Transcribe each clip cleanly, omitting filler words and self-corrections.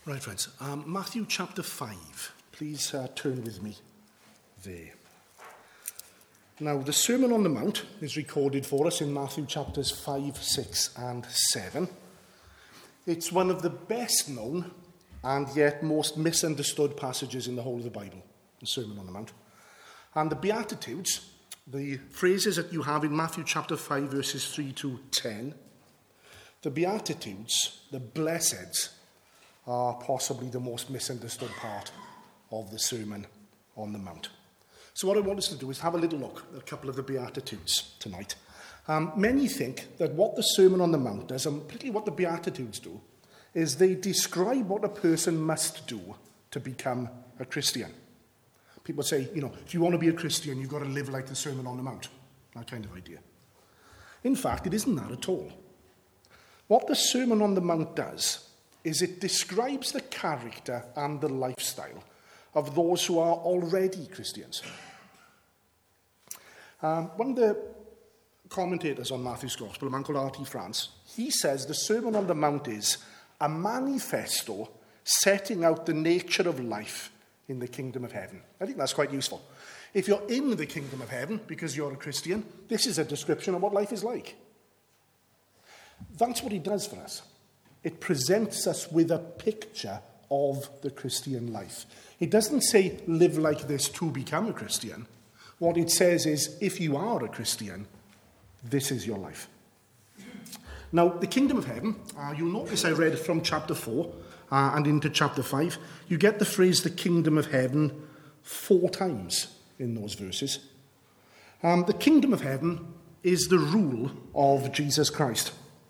Right, friends. Matthew chapter 5. Please turn with me there. Now, the Sermon on the Mount is recorded for us in Matthew chapters 5, 6 and 7. It's one of the best known and yet most misunderstood passages in the whole of the Bible, the Sermon on the Mount. And the Beatitudes, the phrases that you have in Matthew chapter 5, verses 3 to 10, the Beatitudes, the blesseds, are possibly the most misunderstood part of the Sermon on the Mount. So what I want us to do is have a little look at a couple of the Beatitudes tonight. Many think that what the Sermon on the Mount does, and particularly what the Beatitudes do, is they describe what a person must do to become a Christian. People say, if you want to be a Christian, you've got to live like the Sermon on the Mount. That kind of idea. In fact, it isn't that at all. What the Sermon on the Mount does is it describes the character and the lifestyle of those who are already Christians. One of the commentators on Matthew's Gospel, a man called R.T. France, he says the Sermon on the Mount is a manifesto setting out the nature of life in the kingdom of heaven. I think that's quite useful. If you're in the kingdom of heaven because you're a Christian, this is a description of what life is like. That's what he does for us. It presents us with a picture of the Christian life. It doesn't say, live like this to become a Christian. What it says is, if you are a Christian, this is your life. Now, the kingdom of heaven, you'll notice I read from chapter 4 and into chapter 5. You get the phrase, the kingdom of heaven, 4 times in those verses. The kingdom of heaven is the rule of Jesus Christ.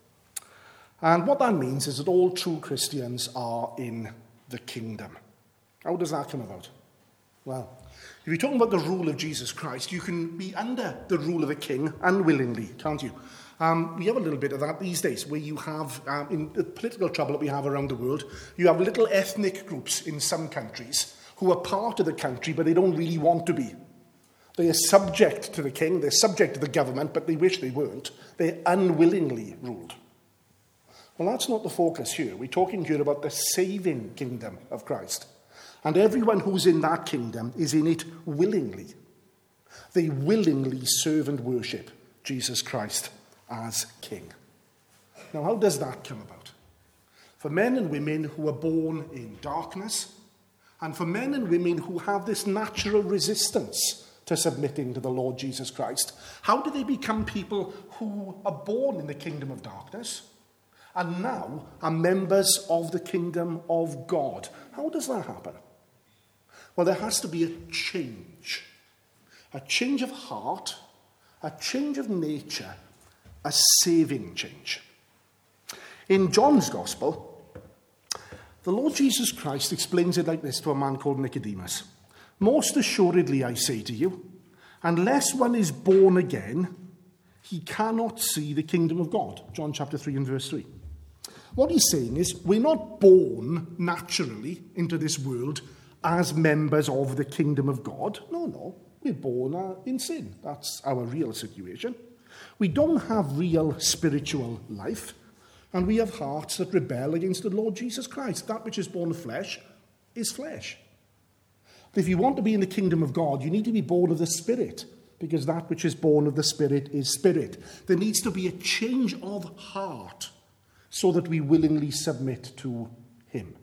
And what that means is that all true Christians are in the kingdom. How does that come about? Well, if you're talking about the rule of Jesus Christ, you can be under the rule of a king unwillingly, can't you? We have a little bit of that these days, where you have, in the political trouble that we have around the world, you have little ethnic groups in some countries who are part of the country, but they don't really want to be. They are subject to the king, they're subject to the government, but they wish they weren't. They're unwillingly ruled. Well, that's not the focus here. We're talking here about the saving kingdom of Christ. And everyone who's in that kingdom is in it willingly. They willingly serve and worship Jesus Christ as King. Now, how does that come about? For men and women who are born in darkness, and for men and women who have this natural resistance to submitting to the Lord Jesus Christ, how do they become people who are born in the kingdom of darkness and now are members of the kingdom of God? How does that happen? Well, there has to be a change of heart, a change of nature, a saving change. In John's Gospel, the Lord Jesus Christ explains it like this to a man called Nicodemus. Most assuredly, I say to you, unless one is born again, he cannot see the kingdom of God. John chapter 3 and verse 3. What he's saying is, we're not born naturally into this world as members of the kingdom of God. No. We're born in sin. That's our real situation. We don't have real spiritual life, and we have hearts that rebel against the Lord Jesus Christ. That which is born of flesh is flesh. But if you want to be in the kingdom of God, you need to be born of the Spirit, because that which is born of the Spirit is spirit. There needs to be a change of heart so that we willingly submit to him.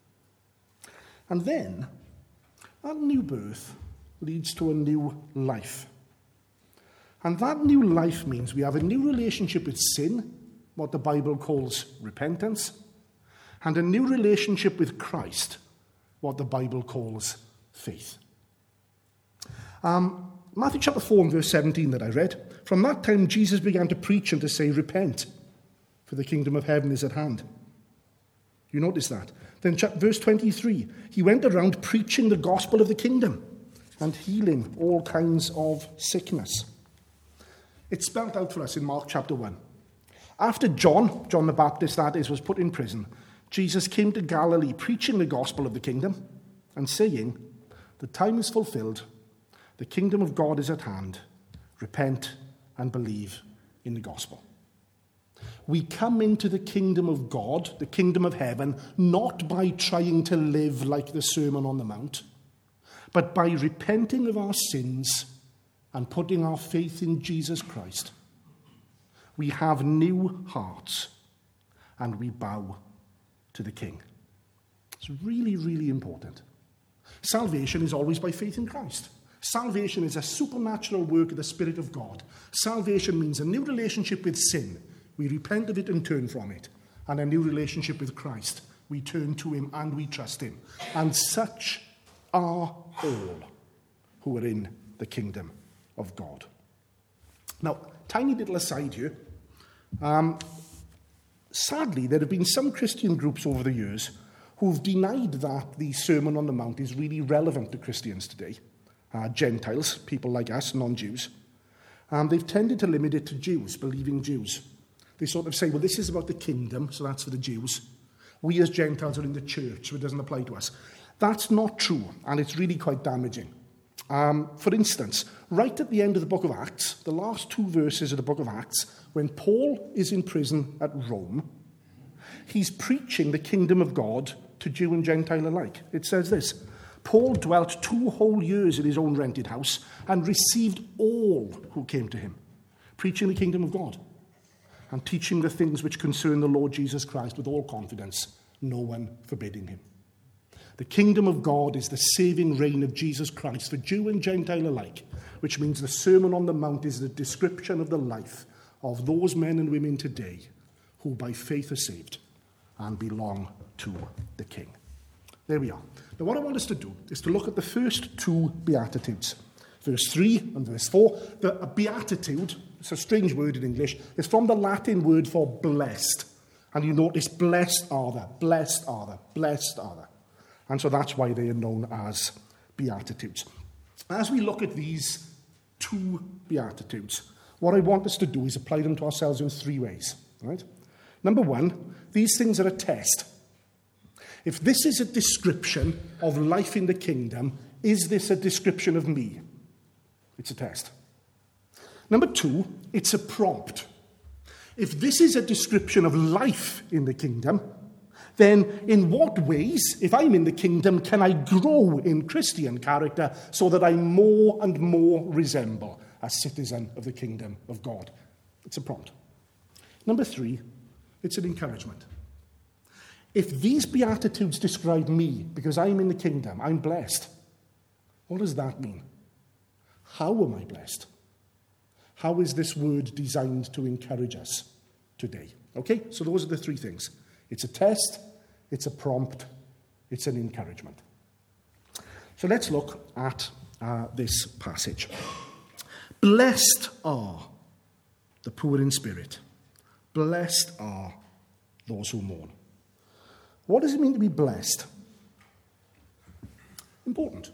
And then, that new birth leads to a new life. And that new life means we have a new relationship with sin, what the Bible calls repentance, and a new relationship with Christ, what the Bible calls faith. Matthew chapter 4 and verse 17 that I read, from that time Jesus began to preach and to say, repent, for the kingdom of heaven is at hand. You notice that? Then verse 23, he went around preaching the gospel of the kingdom and healing all kinds of sickness. It's spelled out for us in Mark chapter 1. After John the Baptist that is, was put in prison, Jesus came to Galilee preaching the gospel of the kingdom and saying, the time is fulfilled, the kingdom of God is at hand, repent and believe in the gospel. we come into the kingdom of God, the kingdom of heaven, not by trying to live like the Sermon on the Mount, but by repenting of our sins and putting our faith in Jesus Christ. We have new hearts and we bow to the King. It's really, really important. Salvation is always by faith in Christ. Salvation is a supernatural work of the Spirit of God. Salvation means a new relationship with sin. We repent of it and turn from it. And a new relationship with Christ. We turn to him and we trust him. And such are all who are in the kingdom of God. Now, tiny little aside here. Sadly, there have been some Christian groups over the years who've denied that the Sermon on the Mount is really relevant to Christians today. Gentiles, people like us, non-Jews. They've tended to limit it to Jews, believing Jews. They sort of say, well, this is about the kingdom, so that's for the Jews. We as Gentiles are in the church, so it doesn't apply to us. That's not true, and it's really quite damaging. For instance, right at the end of the book of Acts, the last 2 verses of the book of Acts, when Paul is in prison at Rome, he's preaching the kingdom of God to Jew and Gentile alike. It says this, Paul dwelt 2 whole years in his own rented house and received all who came to him, preaching the kingdom of God and teaching the things which concern the Lord Jesus Christ with all confidence, no one forbidding him. The kingdom of God is the saving reign of Jesus Christ for Jew and Gentile alike, which means the Sermon on the Mount is the description of the life of those men and women today who by faith are saved and belong to the King. There we are. Now what I want us to do is to look at the first 2 Beatitudes. Verse 3 and verse 4. The beatitude, it's a strange word in English, is from the Latin word for blessed. And you notice blessed are the, blessed are the, blessed are the. And so that's why they are known as Beatitudes. As we look at these 2 Beatitudes, what I want us to do is apply them to ourselves in 3 ways. Right? Number 1, these things are a test. If this is a description of life in the kingdom, is this a description of me? It's a test. Number 2, it's a prompt. If this is a description of life in the kingdom, then in what ways, if I'm in the kingdom, can I grow in Christian character so that I more and more resemble a citizen of the kingdom of God? It's a prompt. Number 3, it's an encouragement. If these Beatitudes describe me because I'm in the kingdom, I'm blessed, what does that mean? How am I blessed? How is this word designed to encourage us today? Okay, so those are the 3 things. It's a test, it's a prompt, it's an encouragement. So let's look at this passage. Blessed are the poor in spirit. Blessed are those who mourn. What does it mean to be blessed? Important.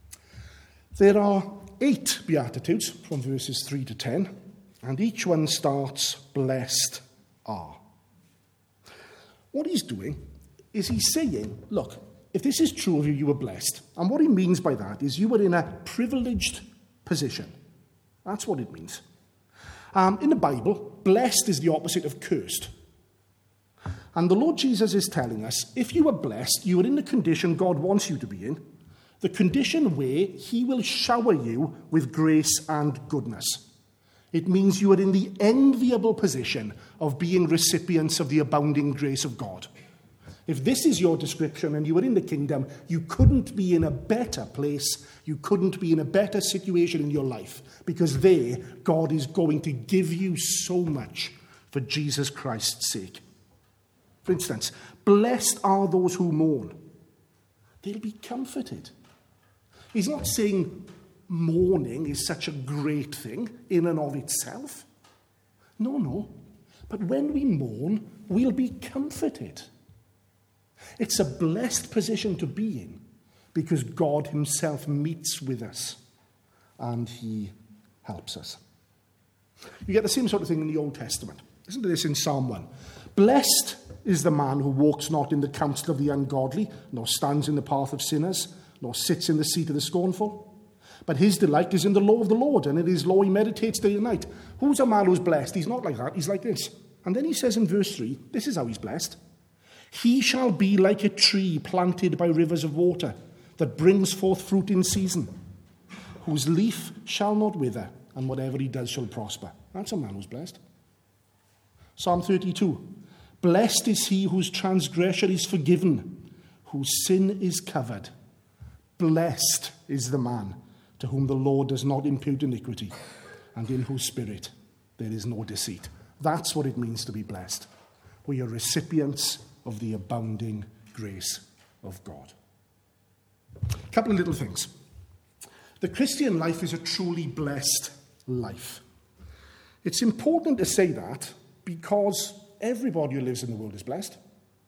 There are 8 Beatitudes from verses 3 to 10, and each one starts, blessed are. What he's doing is he's saying, look, if this is true of you, you are blessed. And what he means by that is you are in a privileged position. That's what it means. In the Bible, blessed is the opposite of cursed. And the Lord Jesus is telling us, if you are blessed, you are in the condition God wants you to be in, the condition where he will shower you with grace and goodness. It means you are in the enviable position of being recipients of the abounding grace of God. If this is your description and you are in the kingdom, you couldn't be in a better place, you couldn't be in a better situation in your life, because there, God is going to give you so much for Jesus Christ's sake. For instance, blessed are those who mourn. They'll be comforted. He's not saying mourning is such a great thing in and of itself. No. But when we mourn, we'll be comforted. It's a blessed position to be in because God himself meets with us and he helps us. You get the same sort of thing in the Old Testament. Listen to this in Psalm 1. Blessed is the man who walks not in the counsel of the ungodly, nor stands in the path of sinners, nor sits in the seat of the scornful. But his delight is in the law of the Lord, and in his law he meditates day and night. Who's a man who's blessed? He's not like that. He's like this. And then he says in verse 3, this is how he's blessed. He shall be like a tree planted by rivers of water, that brings forth fruit in season, whose leaf shall not wither, and whatever he does shall prosper. That's a man who's blessed. Psalm 32, blessed is he whose transgression is forgiven, whose sin is covered. Blessed is the man to whom the Lord does not impute iniquity, and in whose spirit there is no deceit. That's what it means to be blessed. We are recipients of the abounding grace of God. A couple of little things. The Christian life is a truly blessed life. It's important to say that because everybody who lives in the world is blessed.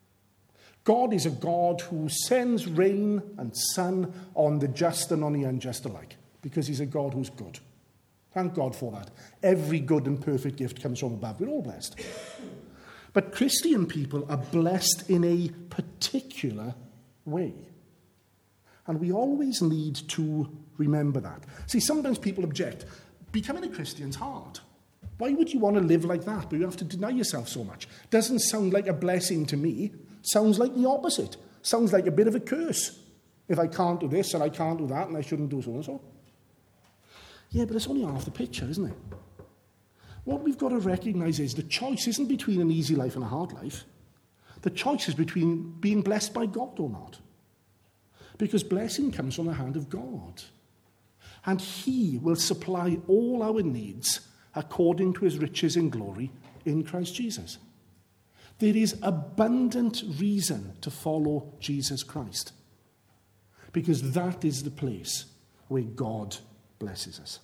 God is a God who sends rain and sun on the just and on the unjust alike, because he's a God who's good. Thank God for that. Every good and perfect gift comes from above. We're all blessed. But Christian people are blessed in a particular way. And we always need to remember that. See, sometimes people object. Becoming a Christian's hard. Why would you want to live like that? But you have to deny yourself so much. Doesn't sound like a blessing to me. Sounds like the opposite. Sounds like a bit of a curse. If I can't do this and I can't do that and I shouldn't do so and so. Yeah, but it's only half the picture, isn't it? What we've got to recognise is the choice isn't between an easy life and a hard life. The choice is between being blessed by God or not. Because blessing comes from the hand of God. And he will supply all our needs according to his riches in glory in Christ Jesus. There is abundant reason to follow Jesus Christ. Because that is the place where God blesses us.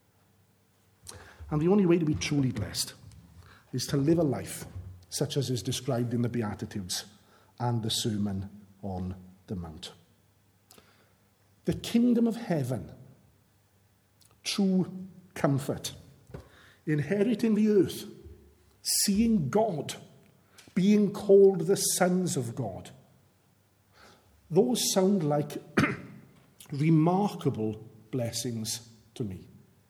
And the only way to be truly blessed is to live a life such as is described in the Beatitudes and the Sermon on the Mount. The kingdom of heaven, true comfort, inheriting the earth, seeing God, being called the sons of God. Those sound like remarkable blessings to me.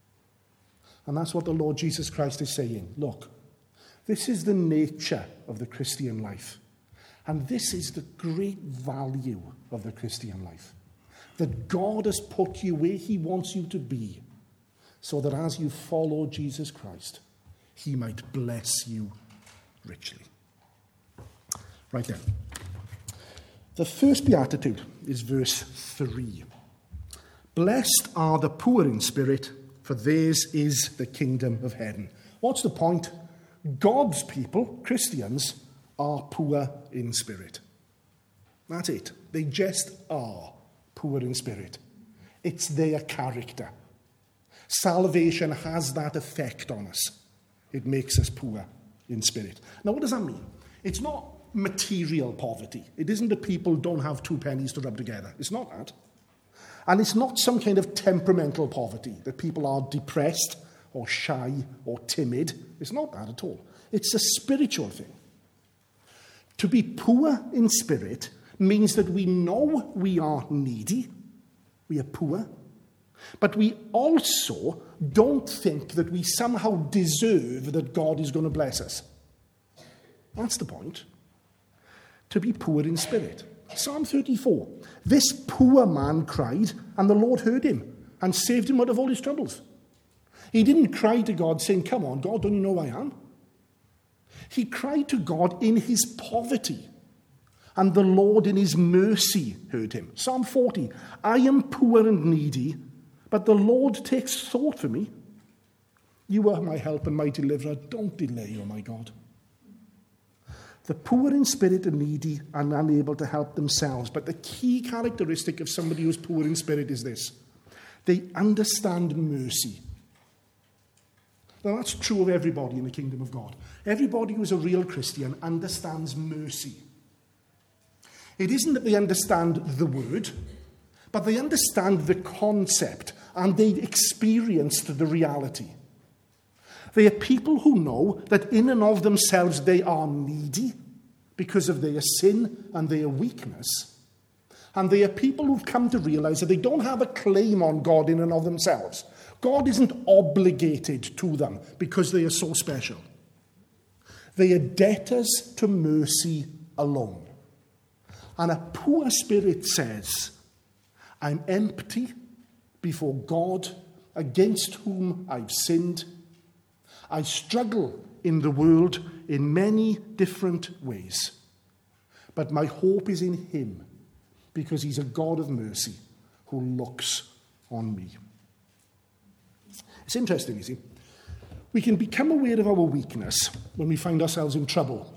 And that's what the Lord Jesus Christ is saying. Look, this is the nature of the Christian life. And this is the great value of the Christian life. That God has put you where he wants you to be, so that as you follow Jesus Christ, he might bless you richly. Right then. The first beatitude is verse 3. Blessed are the poor in spirit, for theirs is the kingdom of heaven. What's the point? God's people, Christians, are poor in spirit. That's it. They just are poor in spirit. It's their character. Salvation has that effect on us. It makes us poor in spirit. Now, what does that mean? It's not material poverty. It isn't that people don't have 2 pennies to rub together. It's not that. And it's not some kind of temperamental poverty, that people are depressed or shy or timid. It's not that at all. It's a spiritual thing. To be poor in spirit means that we know we are needy, we are poor, but we also don't think that we somehow deserve that God is going to bless us. That's the point. To be poor in spirit. Psalm 34. This poor man cried, and the Lord heard him and saved him out of all his troubles. He didn't cry to God saying, come on, God, don't you know who I am? He cried to God in his poverty, and the Lord in his mercy heard him. Psalm 40. I am poor and needy, but the Lord takes thought for me. You are my help and my deliverer. Don't delay, O my God. The poor in spirit and needy are unable to help themselves. But the key characteristic of somebody who's poor in spirit is this. They understand mercy. Now, that's true of everybody in the kingdom of God. Everybody who's a real Christian understands mercy. It isn't that they understand the word, but they understand the concept and they've experienced the reality. They are people who know that in and of themselves they are needy because of their sin and their weakness. And they are people who've come to realize that they don't have a claim on God in and of themselves. God isn't obligated to them because they are so special. They are debtors to mercy alone. And a poor spirit says, I'm empty before God, against whom I've sinned. I struggle in the world in many different ways. But my hope is in him, because he's a God of mercy who looks on me. It's interesting, you see. We can become aware of our weakness when we find ourselves in trouble.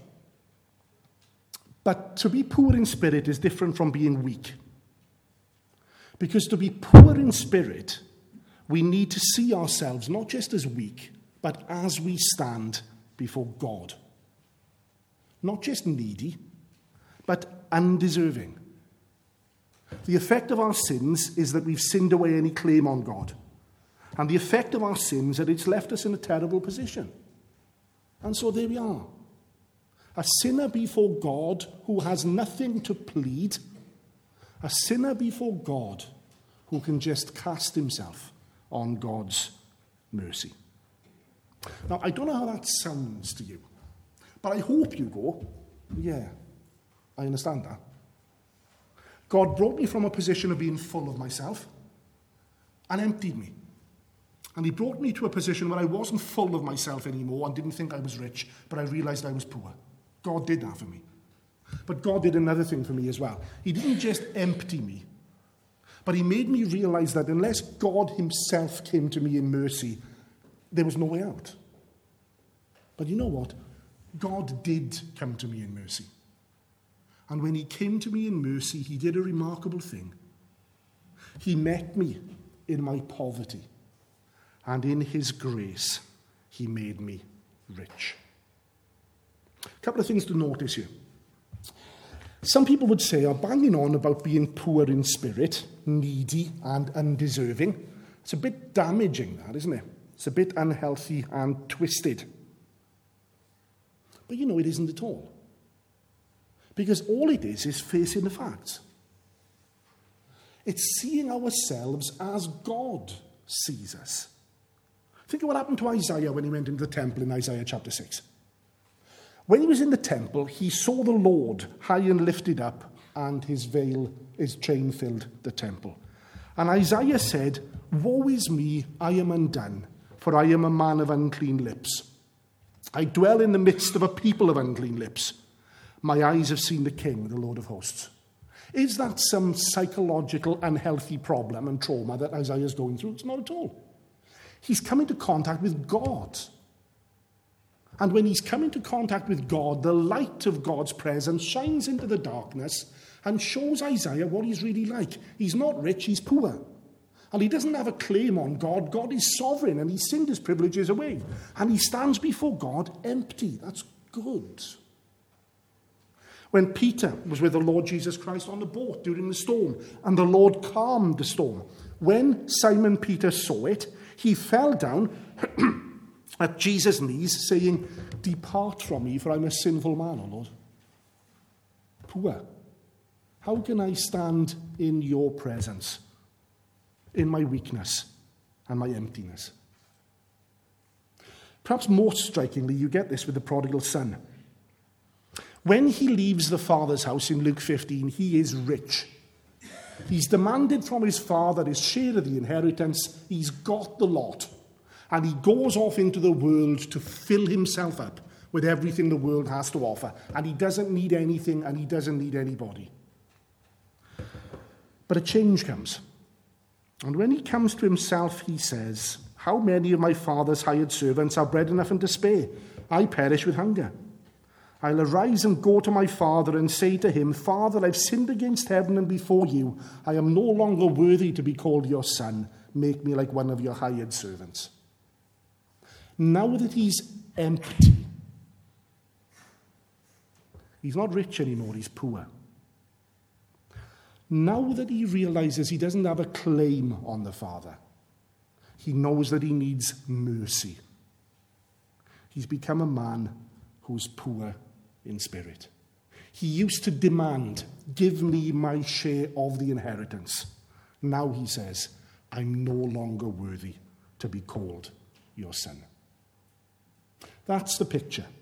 But to be poor in spirit is different from being weak. Because to be poor in spirit, we need to see ourselves not just as weak, but as we stand before God. Not just needy, but undeserving. The effect of our sins is that we've sinned away any claim on God. And the effect of our sins is that it's left us in a terrible position. And so there we are. A sinner before God who has nothing to plead. A sinner before God who can just cast himself on God's mercy. Now, I don't know how that sounds to you, but I hope you go, yeah, I understand that. God brought me from a position of being full of myself and emptied me. And he brought me to a position where I wasn't full of myself anymore and didn't think I was rich, but I realized I was poor. God did that for me. But God did another thing for me as well. He didn't just empty me, but he made me realize that unless God himself came to me in mercy, there was no way out. But you know what? God did come to me in mercy. And when he came to me in mercy, he did a remarkable thing. He met me in my poverty. And in his grace, he made me rich. A couple of things to notice here. Some people would say are banging on about being poor in spirit, needy and undeserving. It's a bit damaging, that, isn't it? It's a bit unhealthy and twisted. But you know, it isn't at all. Because all it is facing the facts. It's seeing ourselves as God sees us. Think of what happened to Isaiah when he went into the temple in Isaiah chapter 6. When he was in the temple, he saw the Lord high and lifted up, and his train filled the temple. And Isaiah said, "Woe is me, I am undone, for I am a man of unclean lips. I dwell in the midst of a people of unclean lips. My eyes have seen the King, the Lord of hosts." Is that some psychological unhealthy problem and trauma that Isaiah is going through? It's not at all. He's come into contact with God. And when he's come into contact with God, the light of God's presence shines into the darkness and shows Isaiah what he's really like. He's not rich, he's poor. And he doesn't have a claim on God. God is sovereign and he's sinned his privileges away. And he stands before God empty. That's good. When Peter was with the Lord Jesus Christ on the boat during the storm, and the Lord calmed the storm, when Simon Peter saw it, he fell down at Jesus' knees, saying, "Depart from me, for I'm a sinful man, O Lord." Poor. How can I stand in your presence, in my weakness and my emptiness? Perhaps most strikingly, you get this with the prodigal son. When he leaves the father's house in Luke 15, he is rich. He's demanded from his father his share of the inheritance. He's got the lot. And he goes off into the world to fill himself up with everything the world has to offer. And he doesn't need anything and he doesn't need anybody. But a change comes. And when he comes to himself, he says, "How many of my father's hired servants have bread enough and to spare? I perish with hunger. I'll arise and go to my father and say to him, 'Father, I've sinned against heaven and before you. I am no longer worthy to be called your son. Make me like one of your hired servants.'" Now that he's empty, he's not rich anymore, he's poor. Now that he realizes he doesn't have a claim on the Father, he knows that he needs mercy. He's become a man who's poor in spirit. He used to demand, "Give me my share of the inheritance." Now he says, "I'm no longer worthy to be called your son." That's the picture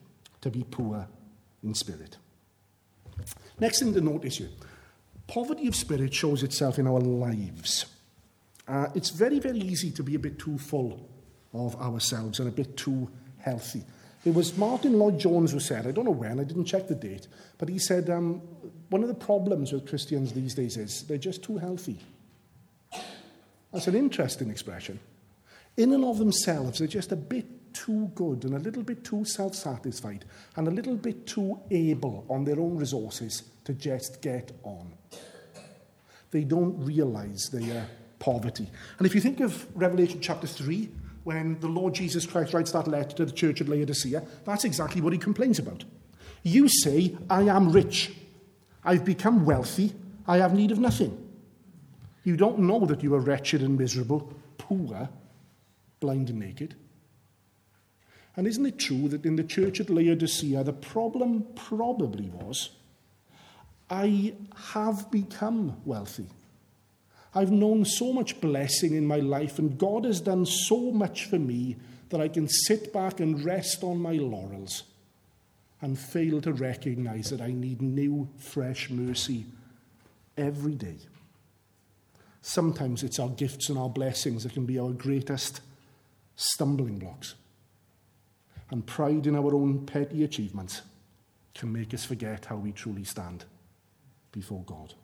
to be poor in spirit. Next thing to notice here, poverty of spirit shows itself in our lives. It's very, very easy to be a bit too full of ourselves and a bit too healthy. It was Martin Lloyd-Jones who said, I don't know when, I didn't check the date, but he said one of the problems with Christians these days is they're just too healthy. That's an interesting expression. In and of themselves, they're just a bit too good and a little bit too self-satisfied and a little bit too able on their own resources to just get on. They don't realise their poverty. And if you think of Revelation chapter 3, when the Lord Jesus Christ writes that letter to the church at Laodicea, that's exactly what he complains about. You say, I am rich. I've become wealthy. I have need of nothing. You don't know that you are wretched and miserable, poor, blind and naked. And isn't it true that in the church at Laodicea, the problem probably was, I have become wealthy. I've known so much blessing in my life, and God has done so much for me that I can sit back and rest on my laurels and fail to recognize that I need new, fresh mercy every day. Sometimes it's our gifts and our blessings that can be our greatest stumbling blocks. And pride in our own petty achievements can make us forget how we truly stand before God.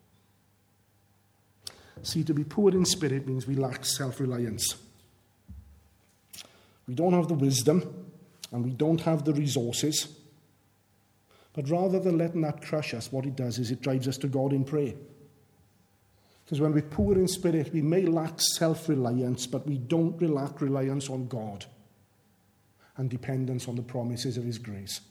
See, to be poor in spirit means we lack self-reliance. We don't have the wisdom and we don't have the resources. But rather than letting that crush us, what it does is it drives us to God in prayer. Because when we're poor in spirit, we may lack self-reliance, but we don't lack reliance on God and dependence on the promises of his grace.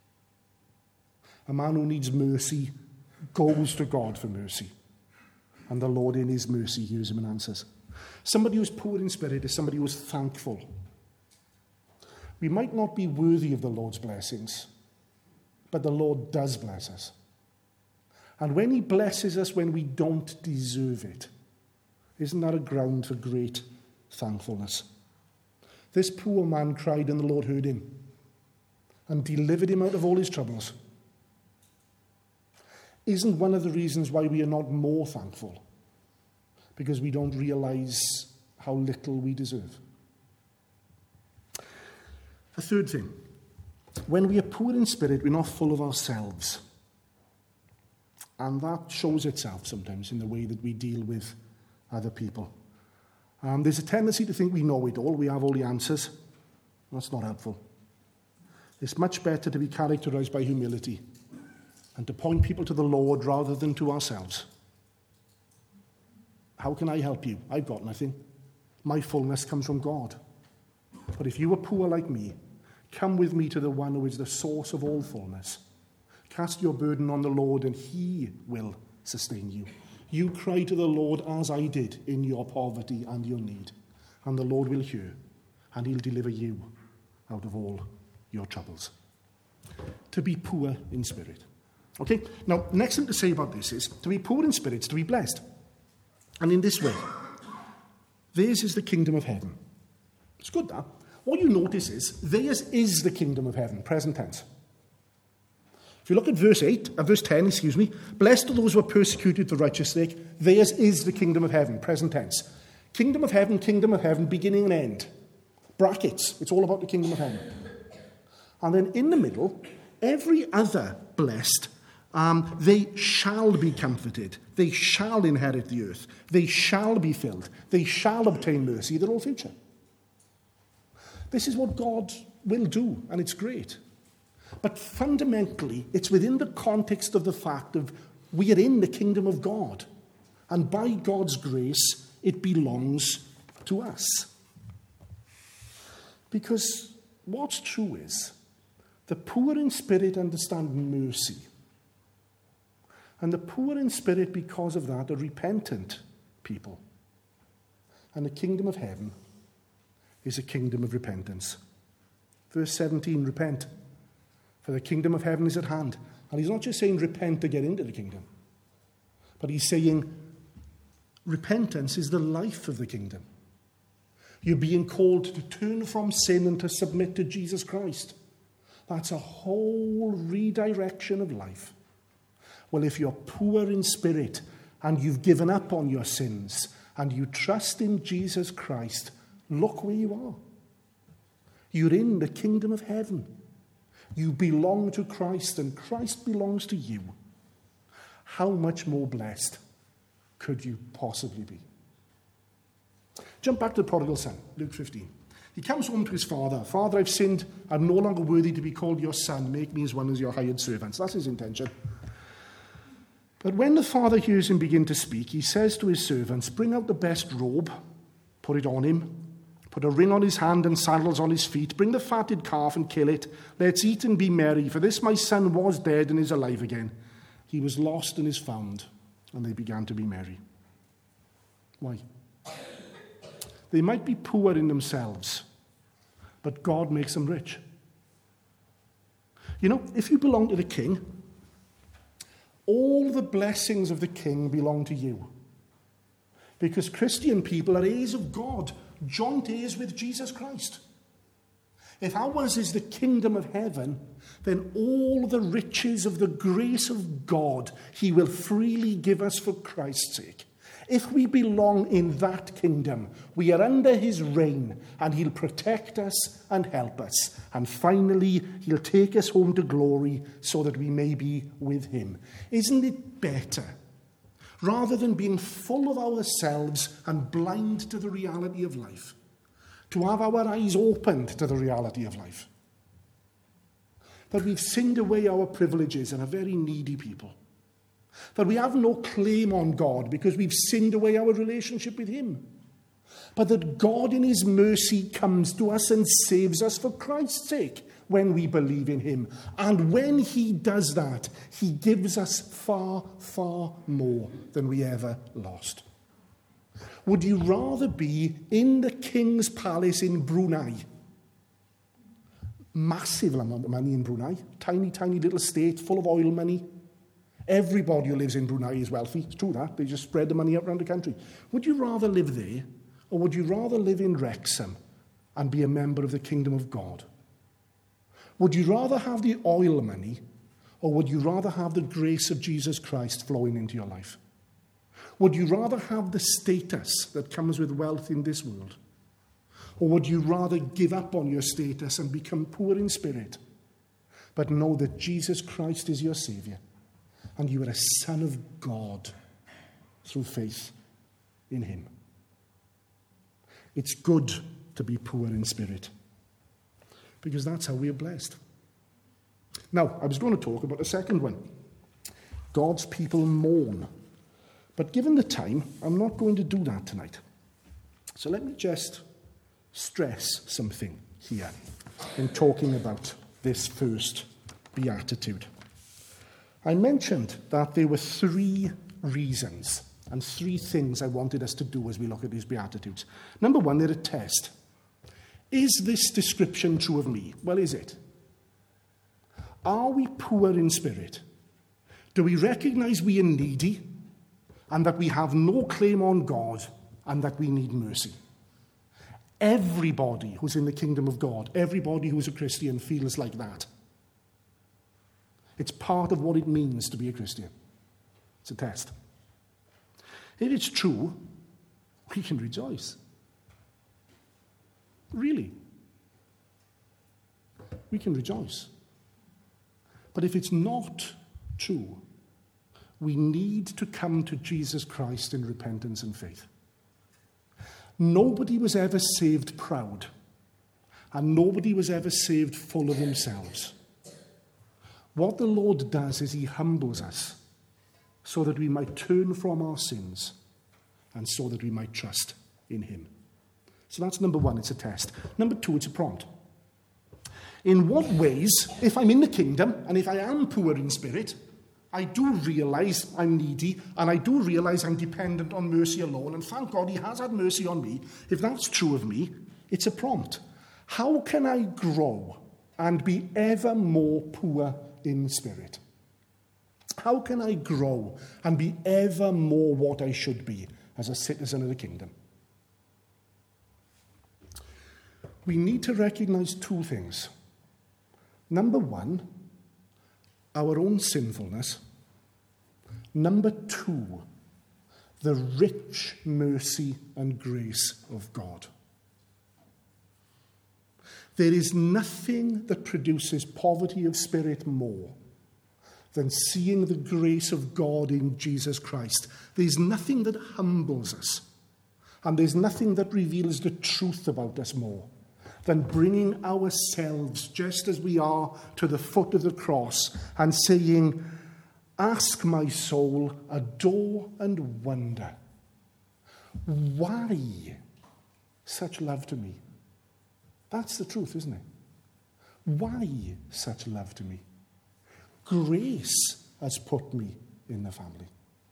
A man who needs mercy goes to God for mercy. And the Lord in his mercy hears him and answers. Somebody who's poor in spirit is somebody who's thankful. We might not be worthy of the Lord's blessings, but the Lord does bless us. And when he blesses us when we don't deserve it, isn't that a ground for great thankfulness? This poor man cried and the Lord heard him and delivered him out of all his troubles. Isn't one of the reasons why we are not more thankful? Because we don't realize how little we deserve. A third thing, when we are poor in spirit, we're not full of ourselves. And that shows itself sometimes in the way that we deal with other people. There's a tendency to think we know it all, we have all the answers. That's not helpful. It's much better to be characterized by humility and to point people to the Lord rather than to ourselves. How can I help you? I've got nothing. My fullness comes from God. But if you are poor like me, come with me to the one who is the source of all fullness. Cast your burden on the Lord and he will sustain you. You cry to the Lord as I did in your poverty and your need, and the Lord will hear, and he'll deliver you out of all your troubles. To be poor in spirit. Okay, now, next thing to say about this is, to be poor in spirit is to be blessed. And in this way, theirs is the kingdom of heaven. It's good, that. What you notice is, theirs is the kingdom of heaven, present tense. If you look at verse 10, blessed are those who are persecuted for righteous' sake, theirs is the kingdom of heaven, present tense. Kingdom of heaven, beginning and end. Brackets, it's all about the kingdom of heaven. And then in the middle, every other blessed, they shall be comforted, they shall inherit the earth, they shall be filled, they shall obtain mercy, they're all future. This is what God will do, and it's great. But fundamentally, it's within the context of the fact of we are in the kingdom of God. And by God's grace, it belongs to us. Because what's true is, the poor in spirit understand mercy. And the poor in spirit, because of that, are repentant people. And the kingdom of heaven is a kingdom of repentance. Verse 17, repent, for the kingdom of heaven is at hand. And he's not just saying repent to get into the kingdom, but he's saying repentance is the life of the kingdom. You're being called to turn from sin and to submit to Jesus Christ. That's a whole redirection of life. Well, if you're poor in spirit and you've given up on your sins and you trust in Jesus Christ, look where you are. You're in the kingdom of heaven. You belong to Christ and Christ belongs to you. How much more blessed could you possibly be? Jump back to the prodigal son, Luke 15. He comes home to his father. Father, I've sinned. I'm no longer worthy to be called your son. Make me as one as your hired servants. That's his intention. But when the father hears him begin to speak, he says to his servants, bring out the best robe, put it on him, put a ring on his hand and sandals on his feet, bring the fatted calf and kill it. Let's eat and be merry, for this my son was dead and is alive again. He was lost and is found. And they began to be merry. Why? They might be poor in themselves, but God makes them rich. You know, if you belong to the king, all the blessings of the king belong to you. Because Christian people are heirs of God, joint heirs with Jesus Christ. If ours is the kingdom of heaven, then all the riches of the grace of God he will freely give us for Christ's sake. If we belong in that kingdom, we are under his reign, and he'll protect us and help us. And finally, he'll take us home to glory so that we may be with him. Isn't it better, rather than being full of ourselves and blind to the reality of life, to have our eyes opened to the reality of life? That we've sinned away our privileges and are very needy people. That we have no claim on God because we've sinned away our relationship with him. But that God in his mercy comes to us and saves us for Christ's sake when we believe in him. And when he does that, he gives us far, far more than we ever lost. Would you rather be in the king's palace in Brunei? Massive amount of money in Brunei. Tiny, tiny little state full of oil money. Everybody who lives in Brunei is wealthy. It's true that. They just spread the money out around the country. Would you rather live there, or would you rather live in Wrexham and be a member of the kingdom of God? Would you rather have the oil money, or would you rather have the grace of Jesus Christ flowing into your life? Would you rather have the status that comes with wealth in this world? Or would you rather give up on your status and become poor in spirit, but know that Jesus Christ is your Saviour? And you are a son of God through faith in him. It's good to be poor in spirit, because that's how we are blessed. Now, I was going to talk about the second one. God's people mourn. But given the time, I'm not going to do that tonight. So let me just stress something here in talking about this first beatitude. I mentioned that there were 3 reasons and 3 things I wanted us to do as we look at these Beatitudes. Number 1, they're a test. Is this description true of me? Well, is it? Are we poor in spirit? Do we recognize we are needy and that we have no claim on God and that we need mercy? Everybody who's in the kingdom of God, everybody who's a Christian feels like that. It's part of what it means to be a Christian. It's a test. If it's true, we can rejoice. Really. We can rejoice. But if it's not true, we need to come to Jesus Christ in repentance and faith. Nobody was ever saved proud, and nobody was ever saved full of themselves. What the Lord does is he humbles us so that we might turn from our sins and so that we might trust in him. So that's number 1, it's a test. Number 2, it's a prompt. In what ways, if I'm in the kingdom and if I am poor in spirit, I do realize I'm needy and I do realize I'm dependent on mercy alone, and thank God he has had mercy on me. If that's true of me, it's a prompt. How can I grow and be ever more poor in spirit? How can I grow and be ever more what I should be as a citizen of the kingdom? We need to recognize 2 things. Number one, our own sinfulness. Number two, the rich mercy and grace of God. There is nothing that produces poverty of spirit more than seeing the grace of God in Jesus Christ. There's nothing that humbles us, and there's nothing that reveals the truth about us more than bringing ourselves just as we are to the foot of the cross and saying, ask my soul, adore and wonder. Why such love to me? That's the truth, isn't it? Why such love to me? Grace has put me in the family.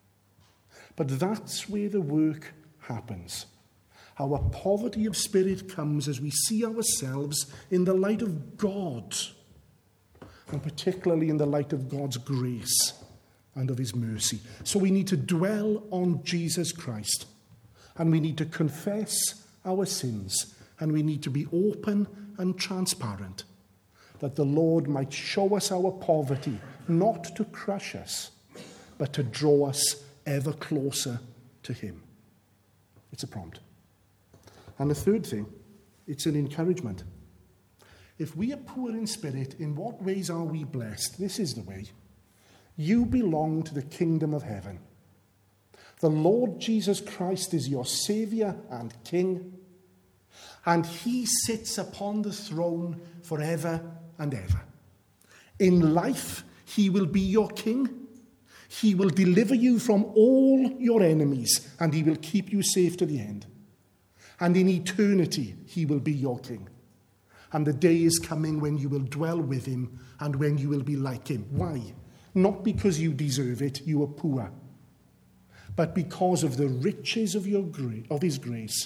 But that's where the work happens. Our poverty of spirit comes as we see ourselves in the light of God, and particularly in the light of God's grace and of his mercy. So we need to dwell on Jesus Christ, and we need to confess our sins, and we need to be open and transparent, that the Lord might show us our poverty, not to crush us, but to draw us ever closer to him. It's a prompt. And the third thing, it's an encouragement. If we are poor in spirit, in what ways are we blessed? This is the way. You belong to the kingdom of heaven. The Lord Jesus Christ is your Saviour and King, and he sits upon the throne forever and ever. In life, he will be your king. He will deliver you from all your enemies, and he will keep you safe to the end. And in eternity, he will be your king. And the day is coming when you will dwell with him and when you will be like him. Why? Not because you deserve it, you are poor, but because of the riches of his grace.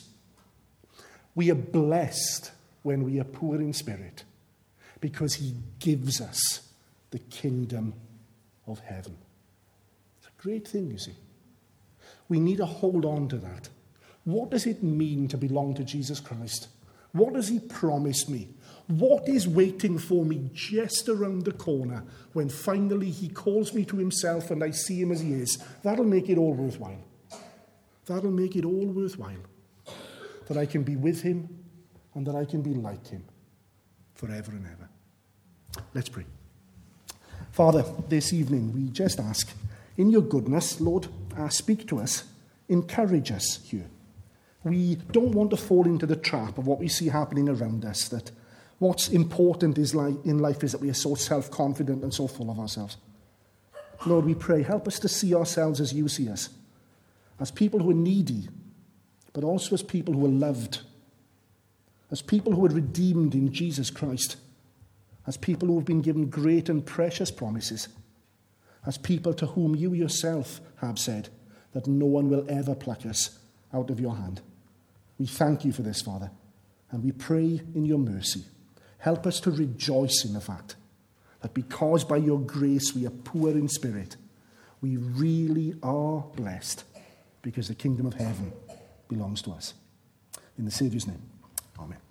We are blessed when we are poor in spirit, because he gives us the kingdom of heaven. It's a great thing, you see. We need to hold on to that. What does it mean to belong to Jesus Christ? What has he promised me? What is waiting for me just around the corner when finally he calls me to himself and I see him as he is? That'll make it all worthwhile. That'll make it all worthwhile. That I can be with him and that I can be like him forever and ever. Let's pray. Father, this evening we just ask, in your goodness, Lord, speak to us, encourage us here. We don't want to fall into the trap of what we see happening around us, that what's important in life is that we are so self-confident and so full of ourselves. Lord, we pray, help us to see ourselves as you see us, as people who are needy, but also as people who are loved, as people who are redeemed in Jesus Christ, as people who have been given great and precious promises, as people to whom you yourself have said that no one will ever pluck us out of your hand. We thank you for this, Father, and we pray in your mercy. Help us to rejoice in the fact that because by your grace we are poor in spirit, we really are blessed, because the kingdom of heaven belongs to us. In the Saviour's name, amen.